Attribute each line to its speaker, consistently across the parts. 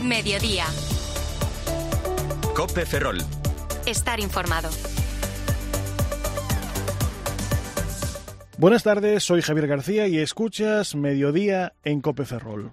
Speaker 1: Mediodía.
Speaker 2: COPE Ferrol.
Speaker 1: Estar informado.
Speaker 3: Buenas tardes, soy Javier García y escuchas Mediodía en COPE Ferrol.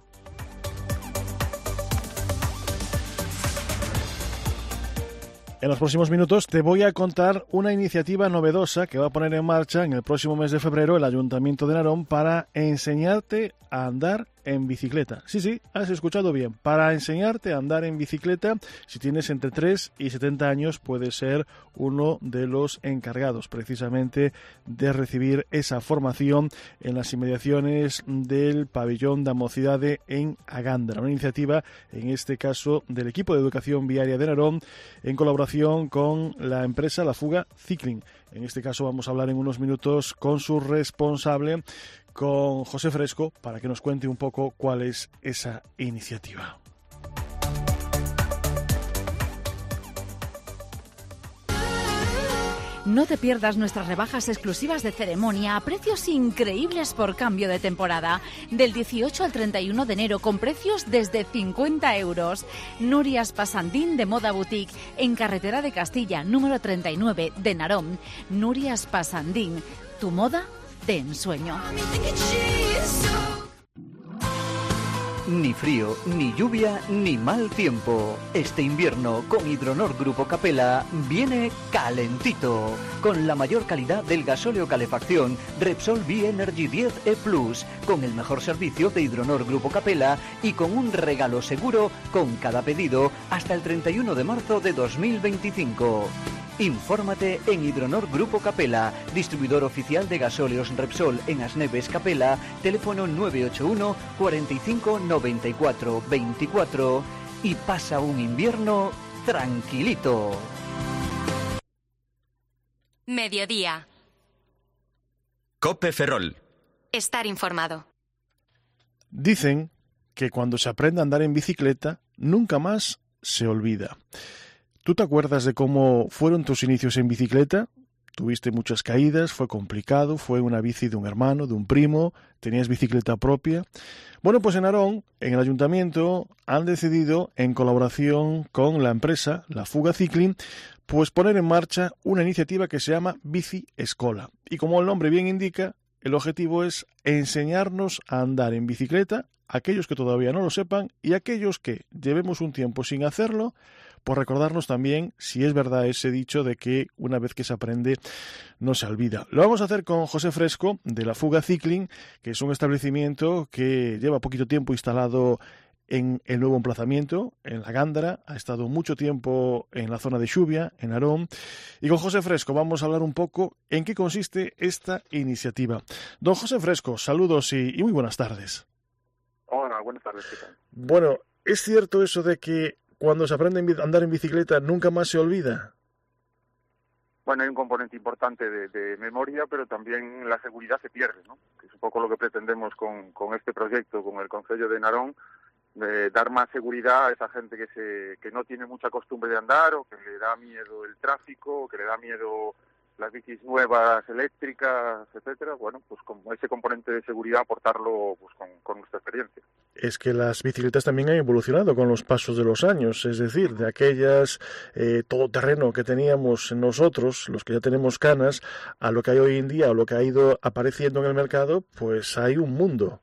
Speaker 3: En los próximos minutos te voy a contar una iniciativa novedosa que va a poner en marcha en el próximo mes de febrero el Ayuntamiento de Narón para enseñarte a andar en bicicleta. Sí, has escuchado bien. Para enseñarte a andar en bicicleta, si tienes entre 3 y 70 años, puedes ser uno de los encargados precisamente de recibir esa formación en las inmediaciones del Pabellón da Mocidade en Agándara. Una iniciativa, en este caso, del equipo de educación viaria de Narón, en colaboración con la empresa La Fuga Cycling. En este caso vamos a hablar en unos minutos con su responsable, con José Fresco, para que nos cuente un poco cuál es esa iniciativa.
Speaker 4: No te pierdas nuestras rebajas exclusivas de ceremonia a precios increíbles por cambio de temporada. Del 18 al 31 de enero con precios desde 50 euros. Nurias Pasandín de Moda Boutique en Carretera de Castilla, número 39 de Narón. Nurias Pasandín, tu moda de ensueño.
Speaker 5: Ni frío, ni lluvia, ni mal tiempo. Este invierno con Hidronor Grupo Capella viene calentito. Con la mayor calidad del gasóleo calefacción Repsol B-Energy 10 E+, con el mejor servicio de Hidronor Grupo Capella y con un regalo seguro con cada pedido hasta el 31 de marzo de 2025. Infórmate en Hidronor Grupo Capella, distribuidor oficial de gasóleos Repsol en Asneves Capella, teléfono 981 45 94 24 y pasa un invierno tranquilito.
Speaker 1: Mediodía.
Speaker 2: COPE Ferrol.
Speaker 1: Estar informado.
Speaker 3: Dicen que cuando se aprende a andar en bicicleta, nunca más se olvida. ¿Tú te acuerdas de cómo fueron tus inicios en bicicleta? Tuviste muchas caídas, fue complicado, fue una bici de un hermano, de un primo, tenías bicicleta propia. Bueno, pues en Narón, en el ayuntamiento, han decidido, en colaboración con la empresa, La Fuga Cycling, pues poner en marcha una iniciativa que se llama Bici Escola. Y como el nombre bien indica, el objetivo es enseñarnos a andar en bicicleta, aquellos que todavía no lo sepan y aquellos que llevemos un tiempo sin hacerlo, por recordarnos también si es verdad ese dicho de que una vez que se aprende no se olvida. Lo vamos a hacer con José Fresco de La Fuga Cycling, que es un establecimiento que lleva poquito tiempo instalado en el nuevo emplazamiento, en la Gándara, ha estado mucho tiempo en la zona de Xuvia, en Narón, y con José Fresco vamos a hablar un poco en qué consiste esta iniciativa. Don José Fresco, saludos y muy buenas tardes.
Speaker 6: Hola, buenas tardes, ¿qué tal?
Speaker 3: Bueno, ¿es cierto eso de que cuando se aprende a andar en bicicleta nunca más se olvida?
Speaker 6: Bueno, hay un componente importante de memoria, pero también la seguridad se pierde, ¿no? Que es un poco lo que pretendemos con este proyecto, con el Concello de Narón, de dar más seguridad a esa gente que no tiene mucha costumbre de andar, o que le da miedo el tráfico, o que le da miedo las bicis nuevas eléctricas, etcétera. Bueno, pues con ese componente de seguridad aportarlo pues con nuestra experiencia.
Speaker 3: Es que las bicicletas también han evolucionado con los pasos de los años, es decir, de aquellas todoterreno que teníamos nosotros, los que ya tenemos canas, a lo que hay hoy en día, o lo que ha ido apareciendo en el mercado, pues hay un mundo.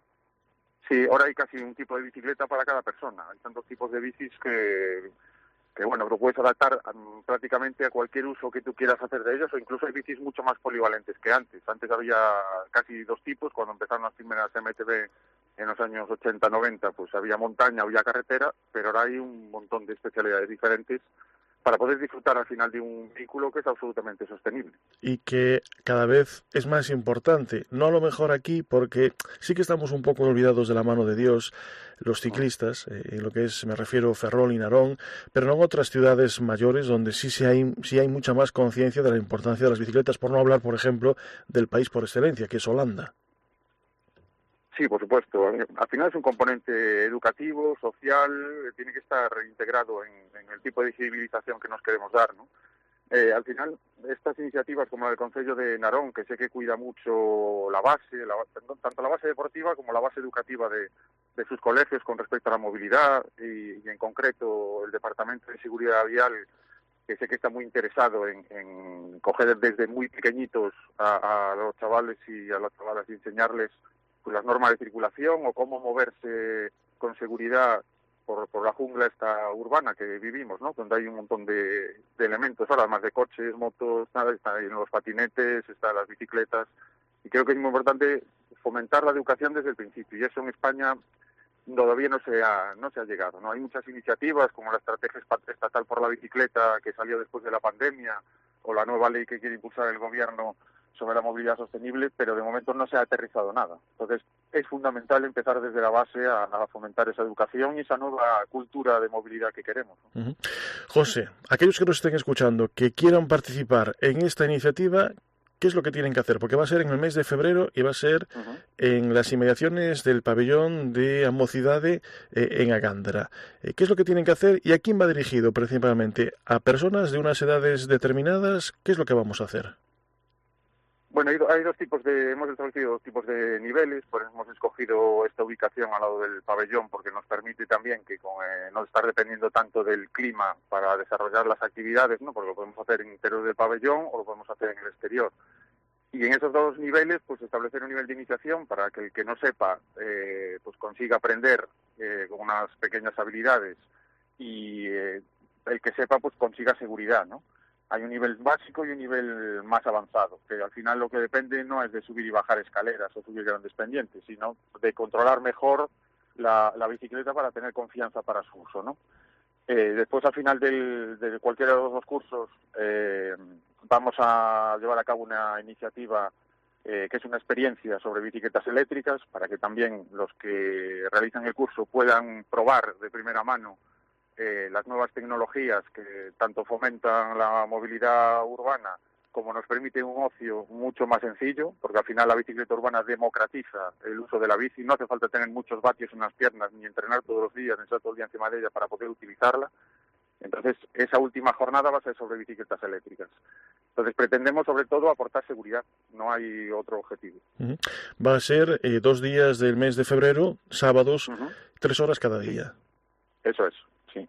Speaker 6: Sí, ahora hay casi un tipo de bicicleta para cada persona. Hay tantos tipos de bicis que bueno, lo puedes adaptar prácticamente a cualquier uso que tú quieras hacer de ellos, o incluso hay bicis mucho más polivalentes que antes. Antes había casi dos tipos, cuando empezaron las primeras MTB en los años 80-90, pues había montaña, había carretera, pero ahora hay un montón de especialidades diferentes para poder disfrutar al final de un vehículo que es absolutamente sostenible.
Speaker 3: Y que cada vez es más importante, no a lo mejor aquí, porque sí que estamos un poco olvidados de la mano de Dios, los ciclistas, en lo que es, me refiero, Ferrol y Narón, pero no en otras ciudades mayores donde sí hay mucha más conciencia de la importancia de las bicicletas, por no hablar, por ejemplo, del país por excelencia, que es Holanda.
Speaker 6: Sí, por supuesto. Al final es un componente educativo, social, tiene que estar integrado en el tipo de civilización que nos queremos dar, ¿no? Al final, estas iniciativas como la del Concello de Narón, que sé que cuida mucho la base, tanto la base deportiva como la base educativa de sus colegios con respecto a la movilidad y en concreto el Departamento de Seguridad Vial, que sé que está muy interesado en coger desde muy pequeñitos a los chavales y a las chavalas y enseñarles pues las normas de circulación o cómo moverse con seguridad por la jungla esta urbana que vivimos, ¿no? Donde hay un montón de elementos, ahora además de coches, motos, nada, están los patinetes, están las bicicletas, y creo que es muy importante fomentar la educación desde el principio, y eso en España todavía no se ha llegado, ¿no? Hay muchas iniciativas como la Estrategia Estatal por la Bicicleta que salió después de la pandemia, o la nueva ley que quiere impulsar el gobierno sobre la movilidad sostenible, pero de momento no se ha aterrizado nada. Entonces, es fundamental empezar desde la base a fomentar esa educación y esa nueva cultura de movilidad que queremos, ¿no?
Speaker 3: Uh-huh. José, aquellos que nos estén escuchando, que quieran participar en esta iniciativa, ¿qué es lo que tienen que hacer? Porque va a ser en el mes de febrero y va a ser en las inmediaciones del pabellón de Mocidade en Agándara. ¿Qué es lo que tienen que hacer y a quién va dirigido principalmente? ¿A personas de unas edades determinadas? ¿Qué es lo que vamos a hacer?
Speaker 6: Bueno, hay hemos establecido dos tipos de niveles, pues hemos escogido esta ubicación al lado del pabellón porque nos permite también que no estar dependiendo tanto del clima para desarrollar las actividades, ¿no? Porque lo podemos hacer en el interior del pabellón o lo podemos hacer en el exterior. Y en esos dos niveles, pues establecer un nivel de iniciación para que el que no sepa, pues consiga aprender con unas pequeñas habilidades y el que sepa, pues consiga seguridad, ¿no? Hay un nivel básico y un nivel más avanzado, que al final lo que depende no es de subir y bajar escaleras o subir grandes pendientes, sino de controlar mejor la bicicleta para tener confianza para su uso, ¿no? Después, al final de cualquiera de los dos cursos, vamos a llevar a cabo una iniciativa que es una experiencia sobre bicicletas eléctricas, para que también los que realizan el curso puedan probar de primera mano las nuevas tecnologías que tanto fomentan la movilidad urbana como nos permiten un ocio mucho más sencillo, porque al final la bicicleta urbana democratiza el uso de la bici, no hace falta tener muchos vatios en las piernas, ni entrenar todos los días, ni estar todo el día encima de ella para poder utilizarla. Entonces, esa última jornada va a ser sobre bicicletas eléctricas. Entonces, pretendemos sobre todo aportar seguridad, no hay otro objetivo.
Speaker 3: Va a ser 2 días del mes de febrero, sábados, 3 horas cada día.
Speaker 6: Eso es.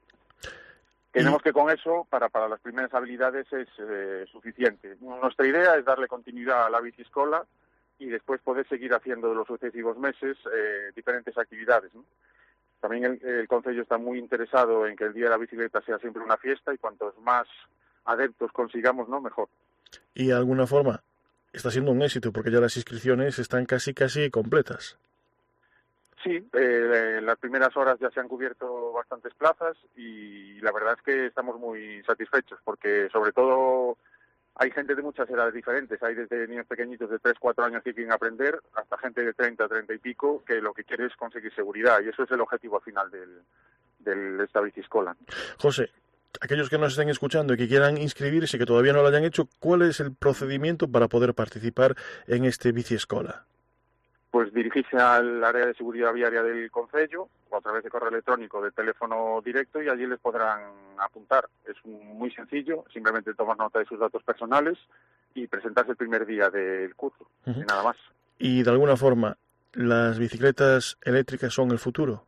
Speaker 6: Tenemos que con eso, para las primeras habilidades, es suficiente. Nuestra idea es darle continuidad a la biciescola y después poder seguir haciendo de los sucesivos meses diferentes actividades, ¿no? También el Concello está muy interesado en que el Día de la Bicicleta sea siempre una fiesta y cuantos más adeptos consigamos, ¿no?, mejor.
Speaker 3: Y de alguna forma está siendo un éxito porque ya las inscripciones están casi completas.
Speaker 6: Sí, en las primeras horas ya se han cubierto bastantes plazas y la verdad es que estamos muy satisfechos porque sobre todo hay gente de muchas edades diferentes, hay desde niños pequeñitos de 3, 4 años que quieren aprender hasta gente de 30, 30 y pico que lo que quiere es conseguir seguridad y eso es el objetivo al final de esta biciescola.
Speaker 3: José, aquellos que nos estén escuchando y que quieran inscribirse y que todavía no lo hayan hecho, ¿cuál es el procedimiento para poder participar en este biciescola?
Speaker 6: Pues dirigirse al área de seguridad viaria del Concello o a través de correo electrónico, de teléfono directo y allí les podrán apuntar. Es muy sencillo, simplemente tomar nota de sus datos personales y presentarse el primer día del curso, y nada más.
Speaker 3: Y de alguna forma, ¿las bicicletas eléctricas son el futuro?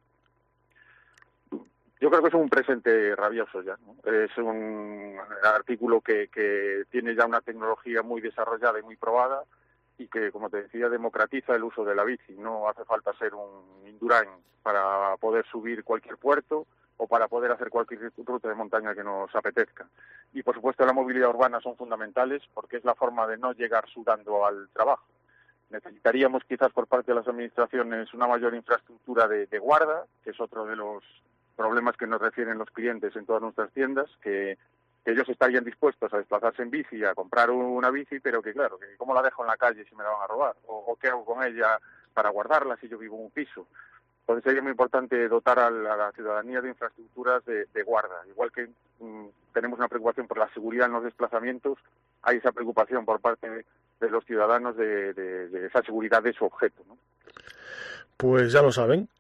Speaker 6: Yo creo que es un presente rabioso ya, ¿no? Es un artículo que tiene ya una tecnología muy desarrollada y muy probada y que, como te decía, democratiza el uso de la bici. No hace falta ser un Indurain para poder subir cualquier puerto o para poder hacer cualquier ruta de montaña que nos apetezca. Y, por supuesto, la movilidad urbana son fundamentales porque es la forma de no llegar sudando al trabajo. Necesitaríamos, quizás, por parte de las administraciones, una mayor infraestructura de guarda, que es otro de los problemas que nos refieren los clientes en todas nuestras tiendas, que ellos estarían dispuestos a desplazarse en bici, a comprar una bici, pero que claro, que ¿cómo la dejo en la calle si me la van a robar? ¿O qué hago con ella para guardarla si yo vivo en un piso? Entonces sería muy importante dotar a la ciudadanía de infraestructuras de guarda. Igual que tenemos una preocupación por la seguridad en los desplazamientos, hay esa preocupación por parte de los ciudadanos de esa seguridad de su objeto, ¿no?
Speaker 3: Pues ya lo saben.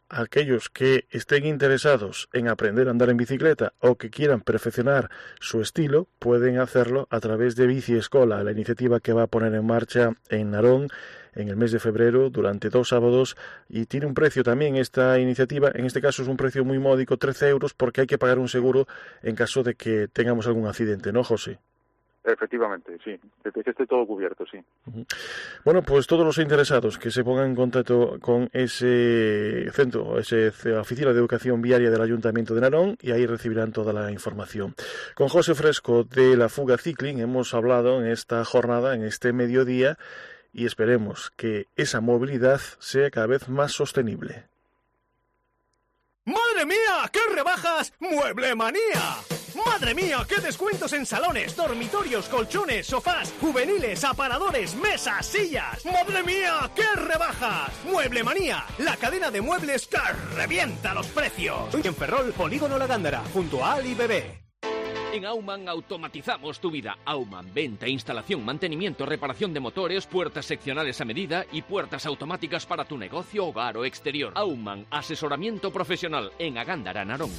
Speaker 3: aquellos que estén interesados en aprender a andar en bicicleta o que quieran perfeccionar su estilo, pueden hacerlo a través de Bici Escola, la iniciativa que va a poner en marcha en Narón en el mes de febrero durante 2 sábados, y tiene un precio también esta iniciativa. En este caso es un precio muy módico, 13 euros, porque hay que pagar un seguro en caso de que tengamos algún accidente, ¿no, José?
Speaker 6: Efectivamente, sí, desde que esté todo cubierto, sí.
Speaker 3: Bueno, pues todos los interesados que se pongan en contacto con ese centro, esa oficina de educación viaria del Ayuntamiento de Narón, y ahí recibirán toda la información. Con José Fresco de la Fuga Cycling hemos hablado en esta jornada, en este mediodía, y esperemos que esa movilidad sea cada vez más sostenible.
Speaker 2: ¡Madre mía! ¡Qué rebajas! ¡Mueble Manía! ¡Madre mía! ¡Qué descuentos en salones, dormitorios, colchones, sofás, juveniles, aparadores, mesas, sillas! ¡Madre mía! ¡Qué rebajas! ¡Mueble Manía! La cadena de muebles que revienta los precios. En Ferrol, Polígono La Gándara, junto a Ali Bebé.
Speaker 7: En Aumann automatizamos tu vida. Aumann, venta, instalación, mantenimiento, reparación de motores, puertas seccionales a medida y puertas automáticas para tu negocio, hogar o exterior. Aumann, asesoramiento profesional en Agándara, Narón.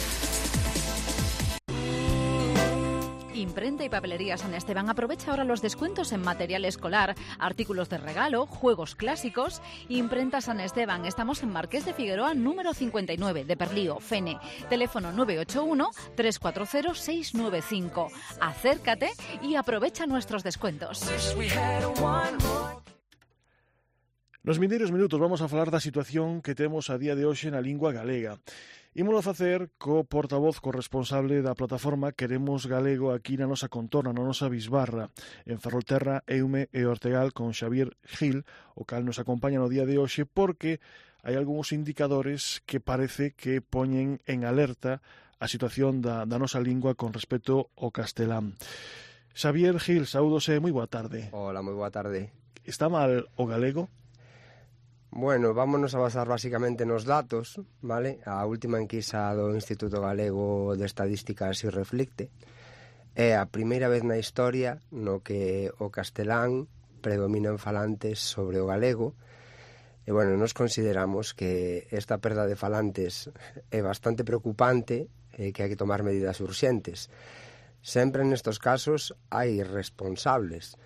Speaker 4: Imprenta y Papelería San Esteban aprovecha ahora los descuentos en material escolar, artículos de regalo, juegos clásicos. Imprenta San Esteban, estamos en Marqués de Figueroa, número 59, de Perlío, Fene. Teléfono 981-340-695. Acércate y aprovecha nuestros descuentos.
Speaker 3: Nos vindeiros minutos vamos a falar da situación que temos a día de hoxe na lingua galega. Ímolo facer co portavoz corresponsable da plataforma Queremos Galego aquí na nosa contorna, na nosa bisbarra, en Ferrolterra, Eume e Ortegal, con Xavier Gil, o cal nos acompaña no día de hoxe, porque hai algúns indicadores que parece que poñen en alerta a situación da nosa lingua con respecto ao castelán. Xavier Gil, saúdos e moi boa tarde.
Speaker 8: Hola, moi boa tarde.
Speaker 3: Está mal o galego?
Speaker 8: Bueno, vámonos a basar basicamente nos datos, vale? A última enquisa do Instituto Galego de Estadística así reflicte. É a primeira vez na historia no que o castelán predomina en falantes sobre o galego. E, bueno, nos consideramos que esta perda de falantes é bastante preocupante e que hai que tomar medidas urxentes. Sempre nestos casos hai responsables.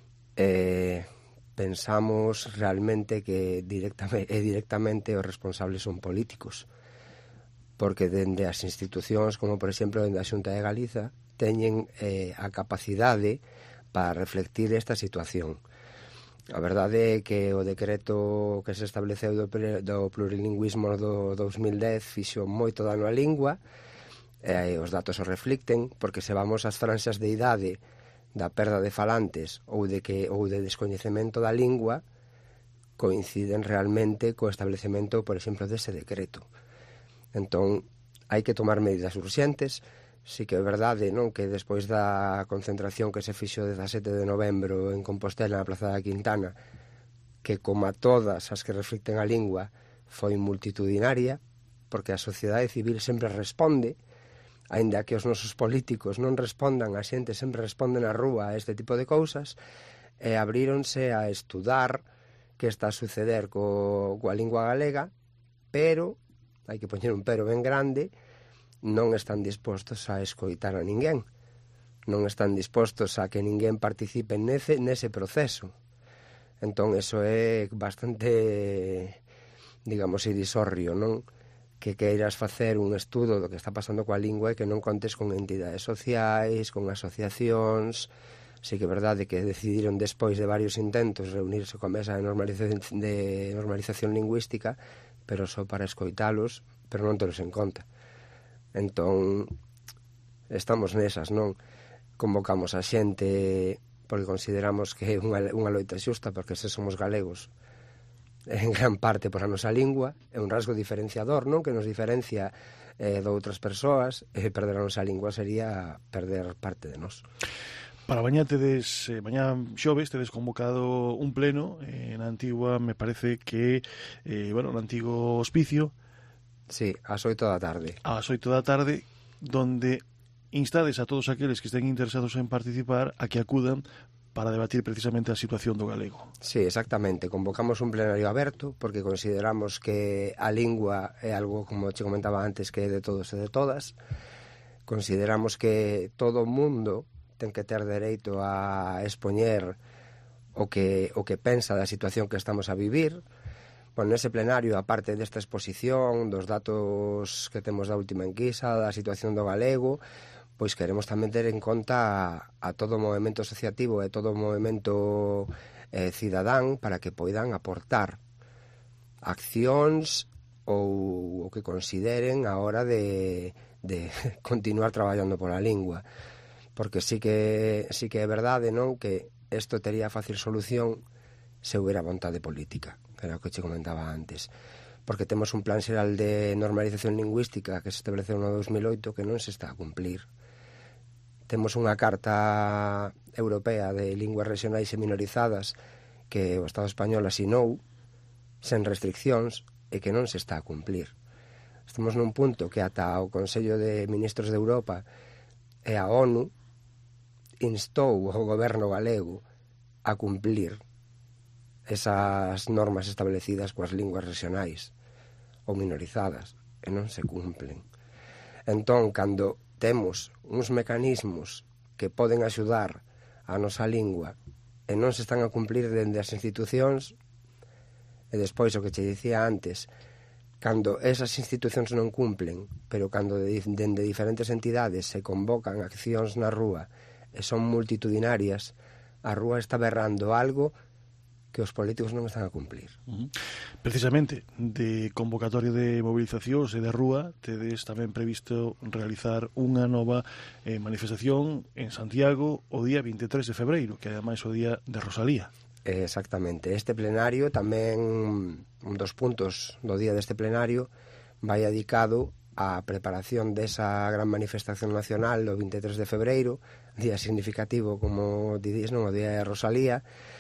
Speaker 8: Pensamos realmente que directamente os responsables son políticos, porque dende as institucións, como por exemplo dende a Xunta de Galiza, teñen a capacidade para reflectir esta situación. A verdade é que o decreto que se estableceu do plurilingüismo do 2010 fixo moito dano á lingua, os datos o reflicten, porque se vamos ás franxas de idade da perda de falantes ou de descoñecemento da lingua, coinciden realmente co establecemento, por exemplo, dese decreto. Entón, hai que tomar medidas urxentes. Si que é verdade, non, que despois da concentración que se fixo o 17 de novembro en Compostela, na Plaza da Quintana, que como a todas as que reflicten a lingua foi multitudinaria, porque a sociedade civil sempre responde, aínda que os nosos políticos non respondan, a xente sempre responde na rúa a este tipo de cousas, e abríronse a estudar que está a suceder coa lingua galega, pero, hai que poñer un pero ben grande, non están dispostos a escoitar a ninguén, non están dispostos a que ninguén participe nese proceso. Entón, eso é bastante, digamos, irrisorio, non? Que queiras facer un estudo do que está pasando coa lingua e que non contes con entidades sociais, con asociacións. Sí que é verdade que decidiron despois de varios intentos reunirse coa mesa de normalización lingüística, pero só para escoitalos, pero non telos en conta. Entón, estamos nesas, non? Convocamos a xente porque consideramos que é unha loita xusta, porque se somos galegos en gran parte por a nosa lingua, é un rasgo diferenciador, non? Que nos diferencia de outras persoas, e perder a nosa lingua sería perder parte de nós.
Speaker 3: Para mañá xoves tedes convocado un pleno na antigua, me parece que no antigo hospicio.
Speaker 8: Sí, ás 8 da tarde.
Speaker 3: Ás 8 da tarde, donde instades a todos aqueles que estén interesados en participar a que acudan para debatir precisamente a situación do galego.
Speaker 8: Sí, exactamente. Convocamos un plenario aberto porque consideramos que a lingua é algo, como che comentaba antes, que é de todos e de todas. Consideramos que todo o mundo ten que ter dereito a expoñer o que pensa da situación que estamos a vivir. Bueno, nese plenario, aparte desta exposición, dos datos que temos da última enquisa, da situación do galego, pois queremos tamén ter en conta a todo o movimento asociativo e todo o movimento cidadán para que poidan aportar accións ou o que consideren a hora de continuar traballando pola lingua. Porque sí que é verdade, non, que isto tería fácil solución se houbera vontade política, que era o que che comentaba antes. Porque temos un plan xeral de normalización lingüística que se estableceu no 2008 que non se está a cumplir. Temos unha Carta Europea de Linguas Regionais e Minorizadas que o Estado español asinou sen restriccións e que non se está a cumplir. Estamos nun punto que ata o Consello de Ministros de Europa e a ONU instou o goberno galego a cumplir esas normas establecidas coas linguas regionais ou minorizadas e non se cumplen. Entón, cando temos uns mecanismos que poden axudar a nosa lingua e non se están a cumplir dende as institucións, e despois o que che dicía antes, cando esas institucións non cumplen, pero cando dende diferentes entidades se convocan accións na rúa e son multitudinarias, a rúa está berrando algo que os políticos non están a cumplir.
Speaker 3: Precisamente, de convocatoria de movilizacións e de rúa, tedes tamén previsto realizar unha nova manifestación en Santiago o día 23 de febreiro, que é ademais o día de Rosalía.
Speaker 8: Exactamente. Este plenario tamén, un dos puntos do día deste plenario, vai dedicado á preparación desa gran manifestación nacional do 23 de febreiro, día significativo, como didís, non, o día de Rosalía,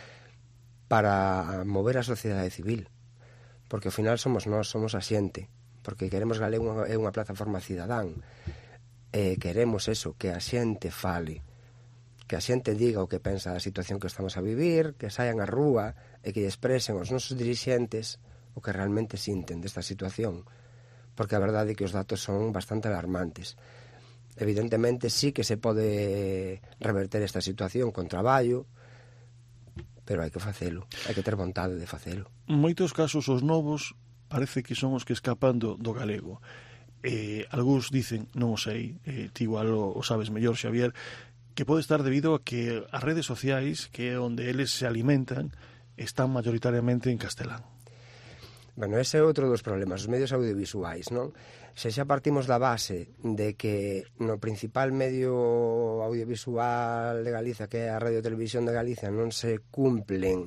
Speaker 8: para mover a sociedade civil, porque ao final somos nós, somos a xente, porque Queremos Galego é unha plataforma cidadán, e queremos eso, que a xente fale, que a xente diga o que pensa da situación que estamos a vivir, que saian á rúa e que expresen os nosos dirixentes o que realmente sinten desta situación, porque a verdade é que os datos son bastante alarmantes. Evidentemente sí que se pode reverter esta situación con traballo, pero hai que facelo, hai que ter vontade de facelo.
Speaker 3: En moitos casos os novos parece que son os que escapan do galego. Algúns dicen, non o sei, ti igual o sabes mellor, Xavier, que pode estar debido a que as redes sociais, que é onde eles se alimentan, están mayoritariamente en castelán.
Speaker 8: Bueno, ese é outro dos problemas, os medios audiovisuais, non? Se xa partimos da base de que no principal medio audiovisual de Galicia, que é a Radio Televisión de Galicia, non se cumplen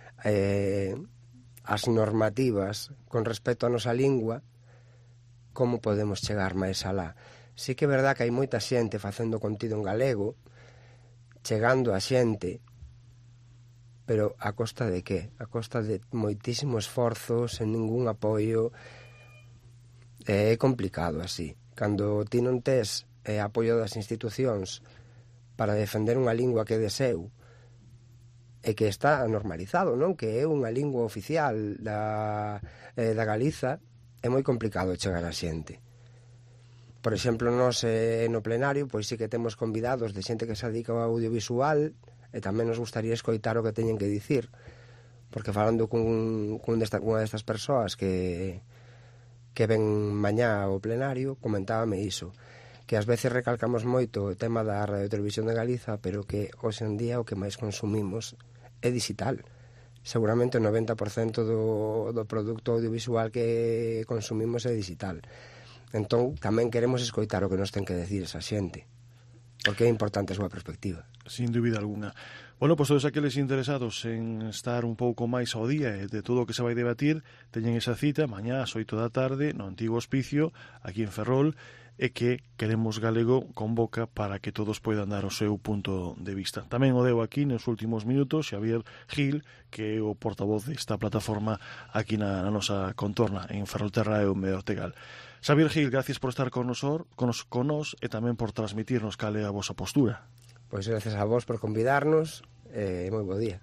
Speaker 8: as normativas con respecto á nosa lingua, como podemos chegar máis alá? Sí que é verdad que hai moita xente facendo contido en galego, chegando a xente, pero a costa de que? A costa de moitísimo esforzo, sen ningún apoio. É complicado así. Cando ti non tes apoio das institucións para defender unha lingua que é de seu e que está normalizado, non? Que é unha lingua oficial da Galiza, é moi complicado chegar a xente. Por exemplo, nós no plenario, pois sí que temos convidados de xente que se dedica ao audiovisual e tamén nos gustaría escoitar o que teñen que dicir, porque falando cunha destas persoas que ven mañá ao plenario, comentábame iso, que ás veces recalcamos moito o tema da Radio Televisión de Galiza, pero que hoxe en día o que máis consumimos é digital. Seguramente o 90% do produto audiovisual que consumimos é digital. Entón, tamén queremos escoitar o que nos ten que decir esa xente, porque é importante a súa perspectiva.
Speaker 3: Sin dúbida alguna. Bueno, pois todos aqueles interesados en estar un pouco máis ao día de todo o que se vai debatir, teñen esa cita mañá ás 8 da tarde no antigo hospicio, aquí en Ferrol, e que Queremos Galego convoca para que todos poidan dar o seu punto de vista. Tamén o deu aquí nos últimos minutos Xavier Gil, que é o portavoz desta plataforma aquí na nosa contorna, en Ferrolterra e o Medio Ortegal. Xavier Gil, gracias por estar con nos e tamén por transmitirnos cal é a vosa postura.
Speaker 8: Pois gracias a vos por convidarnos moi bo día.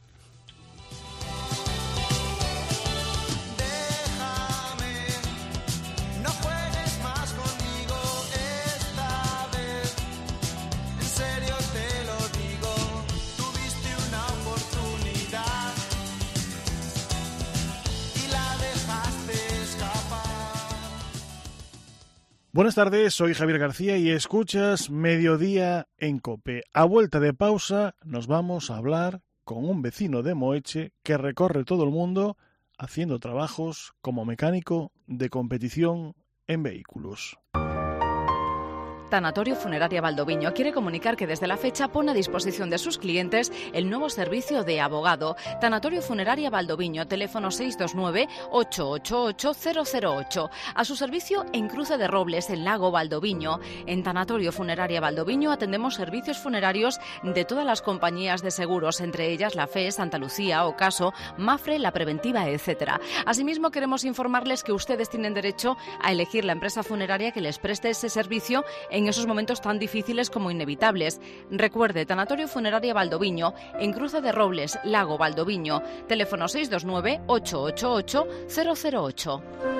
Speaker 3: Buenas tardes, soy Javier García y escuchas Mediodía en COPE. A vuelta de pausa nos vamos a hablar con un vecino de Moeche que recorre todo el mundo haciendo trabajos como mecánico de competición en vehículos.
Speaker 4: Tanatorio Funeraria Valdoviño quiere comunicar que desde la fecha pone a disposición de sus clientes el nuevo servicio de abogado. Tanatorio Funeraria Valdoviño, teléfono 629-888-008. A su servicio en Cruce de Robles, en Lago Valdoviño. En Tanatorio Funeraria Valdoviño atendemos servicios funerarios de todas las compañías de seguros, entre ellas la FE, Santa Lucía, Ocaso, Mafre, La Preventiva, etc. Asimismo, queremos informarles que ustedes tienen derecho a elegir la empresa funeraria que les preste ese servicio en esos momentos tan difíciles como inevitables. Recuerde, Tanatorio Funeraria Valdoviño, en Cruce de Robles, Lago Valdoviño, teléfono 629-888-008.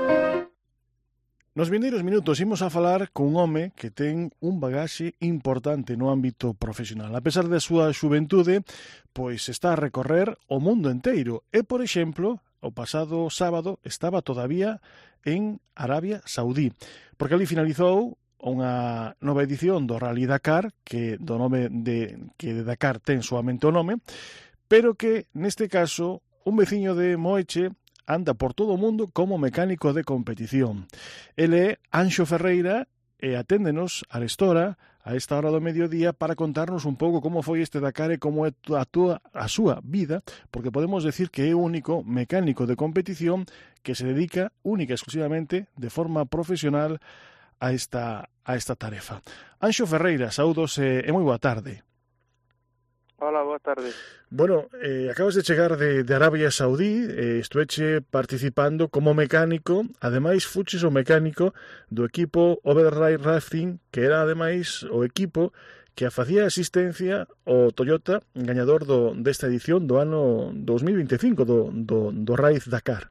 Speaker 3: Nos vindeiros minutos imos a falar cun home que ten un bagaxe importante no ámbito profesional. A pesar da súa xuventude, pois está a recorrer o mundo enteiro e, por exemplo, o pasado sábado estaba todavía en Arabia Saudí, porque ali finalizou unha nova edición do Rally Dakar, que do nome de Dakar ten soamente o nome, pero que neste caso un veciño de Moeche anda por todo o mundo como mecánico de competición. Ele é Anxo Ferreira e aténdenos a Arestora a esta hora do mediodía para contarnos un pouco como foi este Dakar e como é a súa vida, porque podemos decir que é o único mecánico de competición que se dedica única e exclusivamente de forma profesional a esta tarefa. Anxo Ferreira, saúdos e moi boa tarde.
Speaker 9: Hola, boa tarde.
Speaker 3: Bueno, acabas de chegar de Arabia Saudí, estueche participando como mecánico, ademais fuches o mecánico do equipo Overdrive Racing, que era ademais o equipo que facía asistencia ao Toyota gañador desta edición do ano 2025 do Rally Dakar.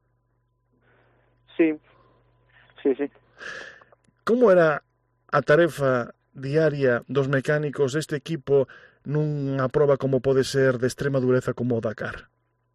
Speaker 9: Sí.
Speaker 3: Como era a tarefa diaria dos mecánicos deste equipo nunha proba como pode ser de extrema dureza como o Dakar?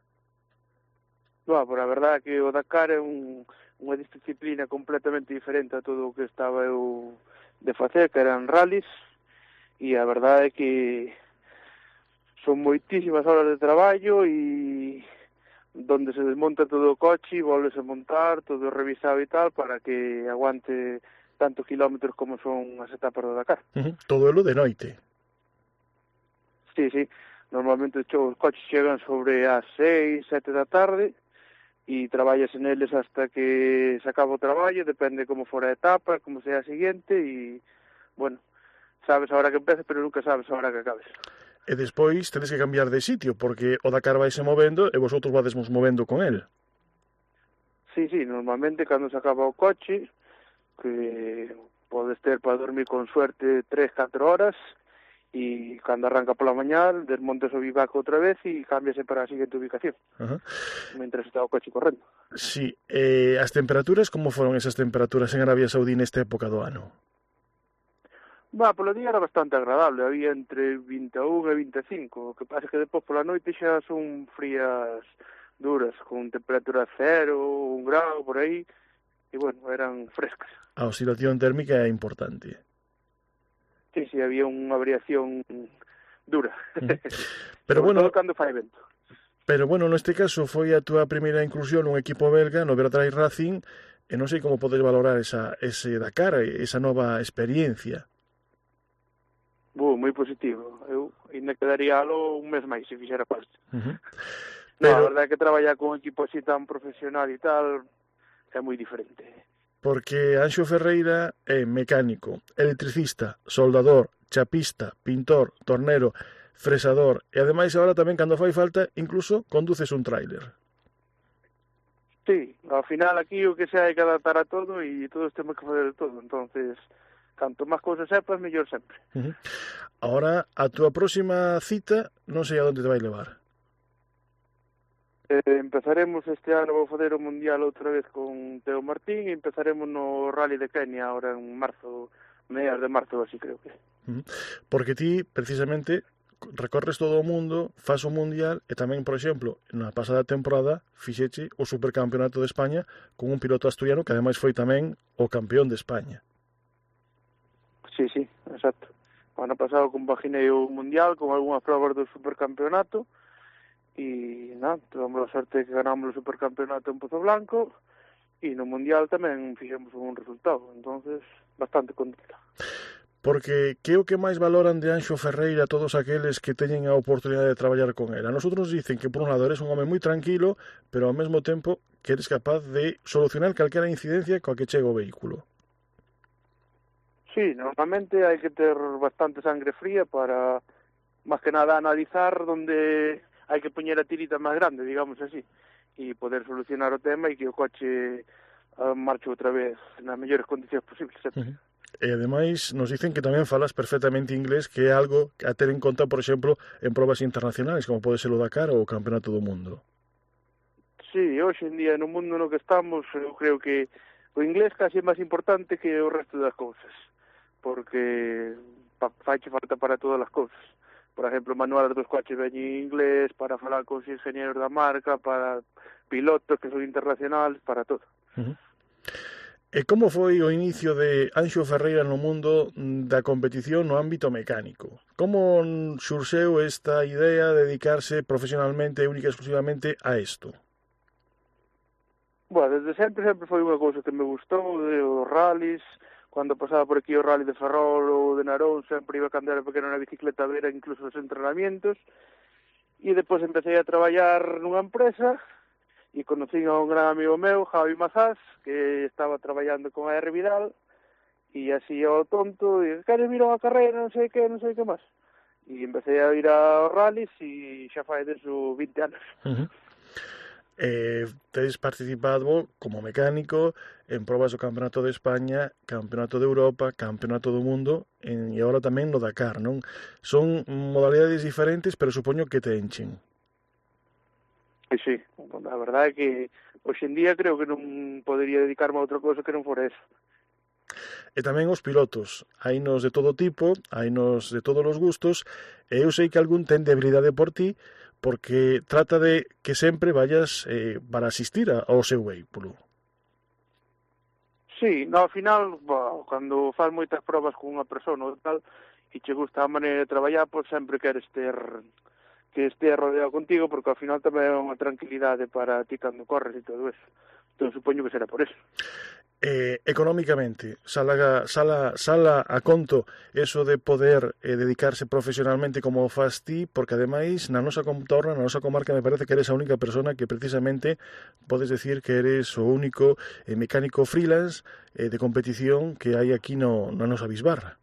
Speaker 9: Por a verdade que o Dakar é unha disciplina completamente diferente a todo o que estaba eu de facer, que eran rallies, e a verdade é que son moitísimas horas de traballo e donde se desmonta todo o coche, volves a montar, todo revisado e tal, para que aguante tantos kilómetros como son as etapas do Dakar.
Speaker 3: Todo elo de noite.
Speaker 9: Sí. Normalmente os coches chegan sobre as 6, 7 da tarde e traballas en eles hasta que se acaba o traballo, depende como fora a etapa, como sea a seguinte e, bueno, sabes a hora que empece, pero nunca sabes a hora que acabes.
Speaker 3: E despois tedes que cambiar de sitio, porque o Dakar vaise movendo e vosotros vadesmos movendo con el.
Speaker 9: Sí, normalmente cando se acaba o coche, que podes ter para dormir con suerte 3-4 horas, e cando arranca pola mañá desmontes o bivaco outra vez e cámbiase para a seguinte ubicación. Mentre está o coche correndo.
Speaker 3: Sí, as temperaturas, como foron esas temperaturas en Arabia Saudí nesta época do ano?
Speaker 9: Polo día era bastante agradable, había entre 21 e 25, o que pasa que depois pola noite xa son frías duras, con temperatura 0, 1 grado, por aí, e bueno, eran frescas.
Speaker 3: A oscilación térmica é importante.
Speaker 9: Sí, había unha variación dura.
Speaker 3: Pero bueno,
Speaker 9: todo cando fai vento.
Speaker 3: Pero bueno, neste caso foi a túa primeira inclusión nun equipo belga no Overdrive Racing e non sei como podes valorar ese Dakar, esa nova experiencia.
Speaker 9: Moi positivo. Eu ainda quedaría algo un mes máis se fixera parte.
Speaker 3: Pero
Speaker 9: a verdade é que traballar con un equipo así tan profesional e tal é moi diferente.
Speaker 3: Porque Anxo Ferreira é mecánico, electricista, soldador, chapista, pintor, tornero, fresador e ademais agora tamén cando fai falta incluso conduces un tráiler.
Speaker 9: Sí, ao final aquí o que sea hai que adaptar a todo e todos temos que fazer de todo, entonces Canto máis cousas sepas, mellor sempre.
Speaker 3: Ahora, a túa próxima cita non sei a onde te vai levar.
Speaker 9: Empezaremos este ano, vou fazer o Mundial outra vez con Teo Martín e empezaremos no Rally de Kenia ahora en marzo, mediados de marzo, así creo que.
Speaker 3: Porque ti, precisamente, recorres todo o mundo, faz o Mundial e tamén, por exemplo, na pasada temporada fixeche o Supercampeonato de España con un piloto asturiano que ademais foi tamén o campeón de España.
Speaker 9: Sí, exacto. O ano pasado compaginei o Mundial con algunhas probas do Supercampeonato e tivemos a sorte que ganamos o Supercampeonato en Pozo Blanco e no Mundial tamén fixemos un resultado, entonces bastante contento.
Speaker 3: Porque que é o que máis valoran de Anxo Ferreira todos aqueles que teñen a oportunidade de traballar con él? A nosotros dicen que por un lado eres un home moi tranquilo, pero ao mesmo tempo que eres capaz de solucionar calquera incidencia coa que chega o vehículo.
Speaker 9: Sí, normalmente hai que ter bastante sangre fría para, máis que nada, analizar donde hai que poñer a tirita máis grande, digamos así, e poder solucionar o tema e que o coche marche outra vez nas mellores condicións posibles.
Speaker 3: E ademais nos dicen que tamén falas perfectamente inglés, que é algo a ter en conta, por exemplo, en probas internacionais, como pode ser o Dakar ou o Campeonato do Mundo.
Speaker 9: Sí, hoxe en día no mundo no que estamos, eu creo que o inglés casi é máis importante que o resto das cousas, porque faiche falta para todas as cousas. Por exemplo, manual dos coches ven en inglés, para falar con os ingenieros da marca, para pilotos que son internacionales, para todo.
Speaker 3: E como foi o inicio de Anxo Ferreira no mundo da competición no ámbito mecánico? Como xurxeu esta idea de dedicarse profesionalmente, única e exclusivamente a isto?
Speaker 9: Bueno, desde sempre foi unha cousa que me gustou, os rallies, cando pasaba por aquí o rally de Ferrol ou de Narón, sempre iba a cambiar pequeno na bicicleta a ver incluso os entrenamientos, e depois empecé a traballar nunha empresa, e conocí a un gran amigo meu, Javi Mazás, que estaba traballando con a R. Vidal, e así ao tonto, e queres vir a unha carreira, non sei que máis. E empecé a ir aos rallies e xa fai deso 20 anos.
Speaker 3: Tedes participado como mecánico en probas do Campeonato de España, Campeonato de Europa, Campeonato do Mundo e agora tamén no Dakar, non? Son modalidades diferentes, pero supoño que te enchen.
Speaker 9: Sí, a verdade é que hoxe en día creo que non podería dedicarme a outra cousa que non fora eso.
Speaker 3: E tamén os pilotos, hainos de todo tipo, hainos de todos os gustos, e eu sei que algún ten debilidade por ti, porque trata de que sempre vayas para asistir ao seu vehículo.
Speaker 9: Sí, ao final, cando faz moitas probas con unha persona ou tal, e che gusta a maneira de traballar, pois sempre queres ter que estea rodeado contigo, porque ao final tamén é unha tranquilidade para ti cando corres e todo eso. Entón, supoño que será por eso.
Speaker 3: Económicamente, sala a conto eso de poder dedicarse profesionalmente como faz ti, porque ademais na nosa contorna, na nosa comarca, me parece que eres a única persona que precisamente podes decir que eres o único mecánico freelance de competición que hai aquí na nosa bisbarra.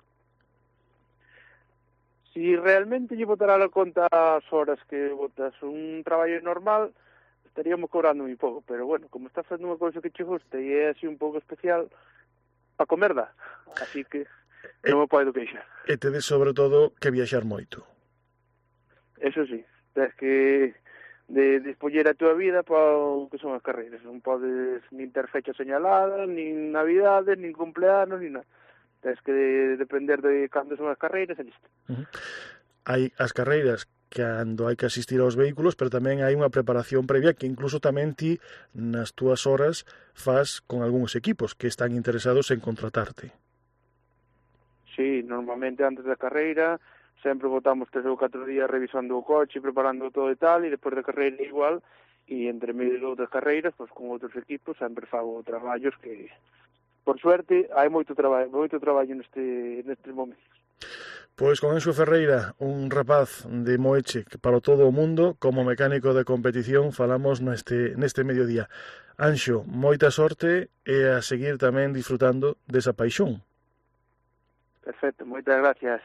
Speaker 9: Si realmente lle botará a conta as horas que botas un traballo normal, estaríamos cobrando moi pouco, pero bueno, como estás facendo unha cousa que che gusta e é así un pouco especial, para comer dá, así que non me podo queixar.
Speaker 3: E tedes sobre todo que viaxar moito.
Speaker 9: Eso sí, tens que dispoñer a túa vida para o que son as carreiras, non podes nin ter fecha señalada, nin navidades, nin cumpleanos, nin nada. Tens que depender de cando son as carreiras e listo.
Speaker 3: Hai as carreiras cando hai que asistir aos vehículos, pero tamén hai unha preparación previa que incluso tamén ti nas túas horas faz con algúns equipos que están interesados en contratarte.
Speaker 9: Sí, normalmente antes da carreira sempre botamos 3 ou 4 días revisando o coche, preparando todo e tal, e depois da carreira igual, e entre medio de outras carreiras, pois con outros equipos sempre fago traballos que, por suerte, hai moito traballo nestes momentos.
Speaker 3: Pois con Anxo Ferreira, un rapaz de Moeche para todo o mundo, como mecánico de competición, falamos neste mediodía. Anxo, moita sorte e a seguir tamén disfrutando desa paixón.
Speaker 9: Perfecto, moitas gracias.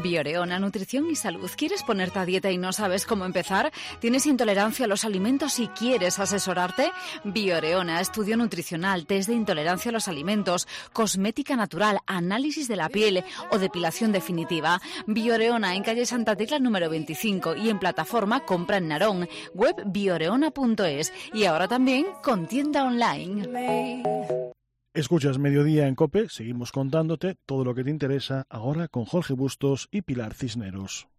Speaker 4: Bioreona, nutrición y salud. ¿Quieres ponerte a dieta y no sabes cómo empezar? ¿Tienes intolerancia a los alimentos y quieres asesorarte? Bioreona, estudio nutricional, test de intolerancia a los alimentos, cosmética natural, análisis de la piel o depilación definitiva. Bioreona en calle Santa Tecla número 25 y en plataforma compra en Narón, web bioreona.es y ahora también con tienda online.
Speaker 3: Escuchas Mediodía en COPE, seguimos contándote todo lo que te interesa ahora con Jorge Bustos y Pilar Cisneros.